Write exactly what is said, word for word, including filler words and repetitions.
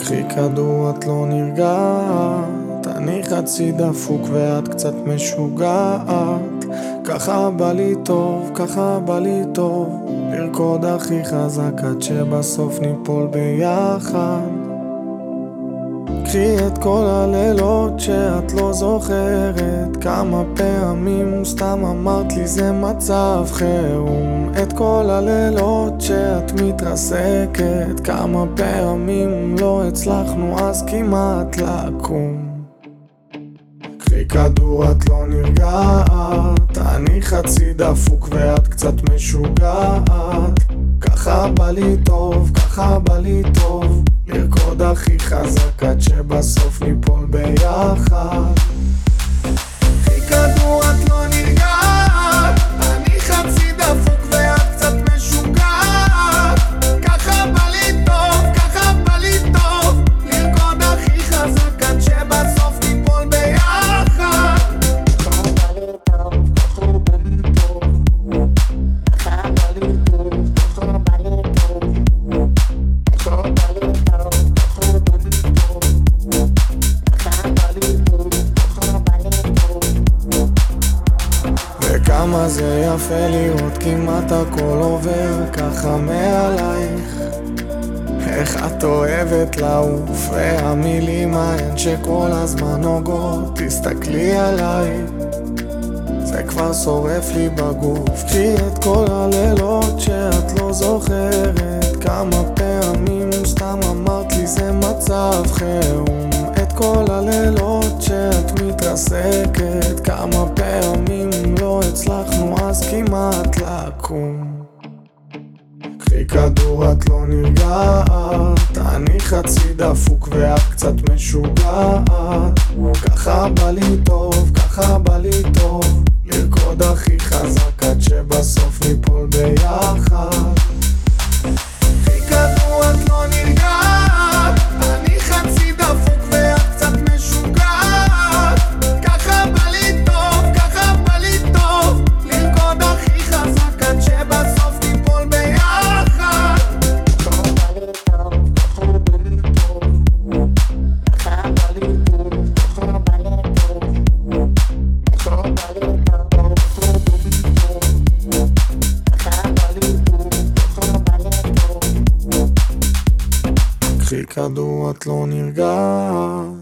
קחי כדור את לא נרגעת, אני חצי דפוק ואת קצת משוגעת. ככה בא לי טוב, ככה בא לי טוב, לרקוד הכי חזק עד שבסוף ניפול ביחד. קחי את כל הלילות שאת לא זוכרת, כמה פעמים סתם אמרת לי זה מצב חירום. את כל הלילות שאת מתרסקת, כמה פעמים לא הצלחנו אז כמעט לקום. קחי כדור את לא נרגעת, אני חצי דפוק ואת קצת משוגעת. ככה בא לי טוב, ככה בא לי טוב, לרקוד הכי חזק עד שבסוף ניפול ביחד. קחי כדור את לא נרגעת, אני חצי דפוק ואת קצת משוגעת. ככה בא לי טוב, ככה בא לי טוב, לרקוד הכי חזק עד שבסוף ניפול ביחד. ככה בא לי טוב, ככה בא לי טוב, ככה בא לי טוב, ככה בא לי טוב, ככה בא לי טוב, ככה בא לי טוב, ככה בא לי טוב, ככה בא לי טוב. וכמה זה יפה לראות כמעט הכל עובר ככה מעלייך. איך את אוהבת לעוף, והמילים ההן שכל הזמן נוגעות. תסתכלי עליי, זה כבר שורף לי בגוף. קחי את כל הלילות שאת לא זוכרת, כמה פעמים סתם אמרת לי זה מצב חירום. את כל הלילות שאת מתרסקת, כמה פעמים לא הצלחנו אז כמעט לקום. קחי כדור את לא נרגעת, אני חצי דפוק ואת קצת משוגעת. ככה בא לי טוב, ככה בא לי טוב, לרקוד הכי חזק עד שבסוף ניפול ביחד. קחי כדור את לא נרגעת, אני חצי דפוק ואת קצת משוגעת. ככה בא לי טוב, ככה בא לי טוב, לרקוד הכי חזק עד שבסוף ניפול ביחד. ככה בא לי טוב, ככה בא לי טוב, ככה בא לי טוב, ככה בא לי טוב, ככה בא לי טוב, ככה בא לי טוב, ככה בא לי טוב. קחי כדור את לא נרגעת.